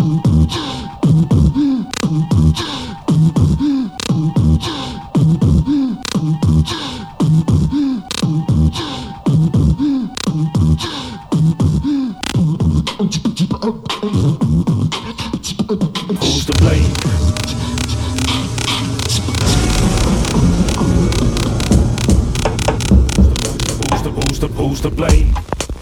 Who's to blame? Who's to blame?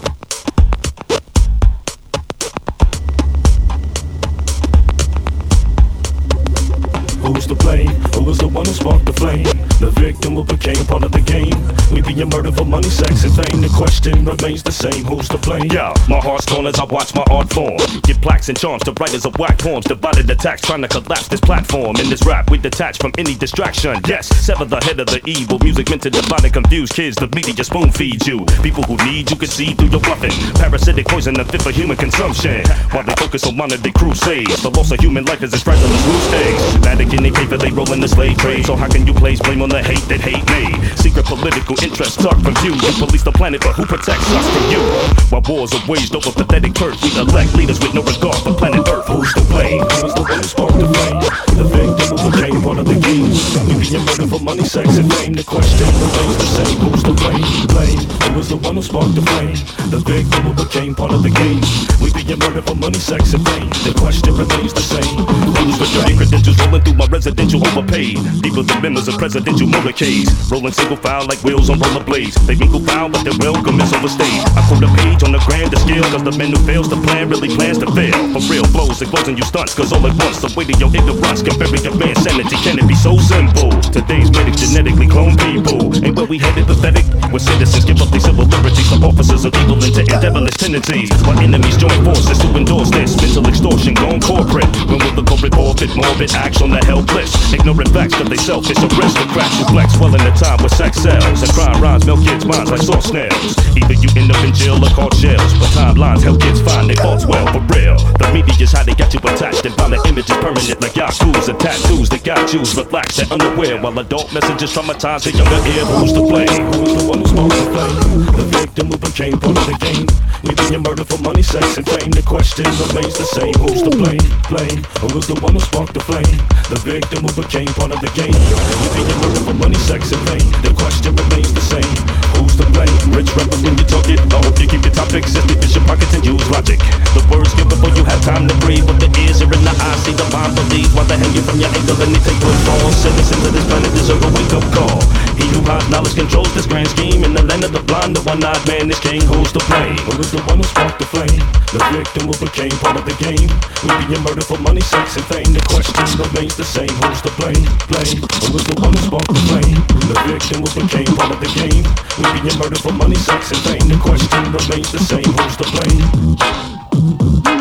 Who's to blame? Who was the one who sparked the flame? The victim who became part of the game. We being murdered for money, sex, and fame. The question remains the same. Who's to blame? Yeah, my heart's torn as I watch my art form. Get plaques and charms to writers of whack poems. Divided attacks trying to collapse this platform. In this rap, we detach from any distraction. Yes, sever the head of the evil. Music meant to divide and confuse kids. The media spoon feeds you. People who need you can see through your bluffing. Parasitic poison fit for human consumption. While they focus on money crusades. The loss of human life is as fragile as loose eggs. Vatican and paper, they roll in the slave trade. So how can you place blame on the hate that hate made? Secret political interests talk from you. You police the planet, but who protects us from you? While wars are waged over pathetic turf, we elect leaders with no regard for planet Earth. Who's to blame? Who was the one who sparked the flame? The victim who became part of the game. We being murdered for money, sex, and fame. The question remains the same. Who's to blame? Blame. Who was the one who sparked the flame? The victim who became part of the game. We being murdered for money, sex, and fame. The question remains the same. Who's to blame? Credentials rolling through my residential overpaid. Deeper than members of presidential motorcades. Rolling single file like wheels on rollerblades. They mingle foul, but their welcome is overstayed. I quote a page on the grander scale, cause the man who fails to plan really plans to fail. For real blows, exposing you stunts, cause all at once the weight of your ignorance can bury your man's sanity. Can it be so simple? Today's medics genetically clone people. Ain't where we headed pathetic? Where citizens give up their civil liberties to officers of evil into devilish tendencies. While enemies join forces to endorse this mental extortion gone corporate. When will the corporate orbit morbid acts on the helpless? Ignorant facts cause they selfish aristocrats who flex well in the time with sex sells. And crime rhymes milk kids' minds like sauce snails. Either you end up in jail or caught shells. But timelines help kids find their faults well for real. The media's how they got you attached and found the images permanent like yakuza and tattoos that got you relaxed and unaware. While adult messages traumatize the younger ear. Who's to blame? Who's the one who sparked the flame? The victim who became part of the game. We being murdered for money, sex, and fame. The question remains the same. Who's to blame? Blame. Who was the one who sparked the flame? The victim who became part of the game. We being murdered for money, sex, and fame. The question remains the same. Who's to blame? Rich rapper when you talk it. I hope you keep your topics as deep as your pockets and use logic. The words give before you have time to breathe. With the ears are in the eyes, see the mind believe. While they hang you from your ankle and they take good fall. Citizens of this planet deserve a wake-up call. He who hides knowledge controls this grand scheme. In the land of the blind, the one-eyed man is king. Who's to blame? Who was the one who sparked the flame? The victim who became part of the game. We being murdered for money, sex, and fame. The question remains the same. Who's to blame? Blame. Who was the one who sparked the flame? The victim who became part of the game. We being murdered for money, sex, and fame. The question remains the same. Who's to blame?